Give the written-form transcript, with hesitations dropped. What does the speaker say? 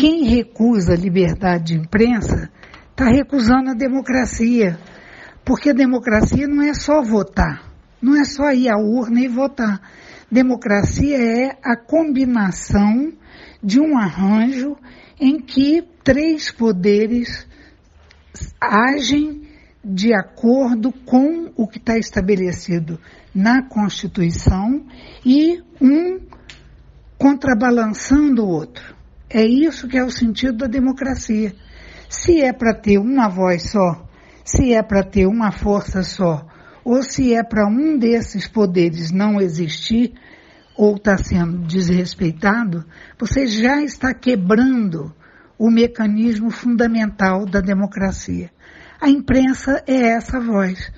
quem recusa a liberdade de imprensa está recusando a democracia, porque a democracia não é só votar, não é só ir à urna e votar. Democracia é a combinação de um arranjo em que 3 poderes agem de acordo com o que está estabelecido na Constituição e um contrabalançando o outro. É isso que é o sentido da democracia. Se é para ter uma voz só, se é para ter uma força só, ou se é para um desses poderes não existir, ou está sendo desrespeitado, você já está quebrando o mecanismo fundamental da democracia. A imprensa é essa voz.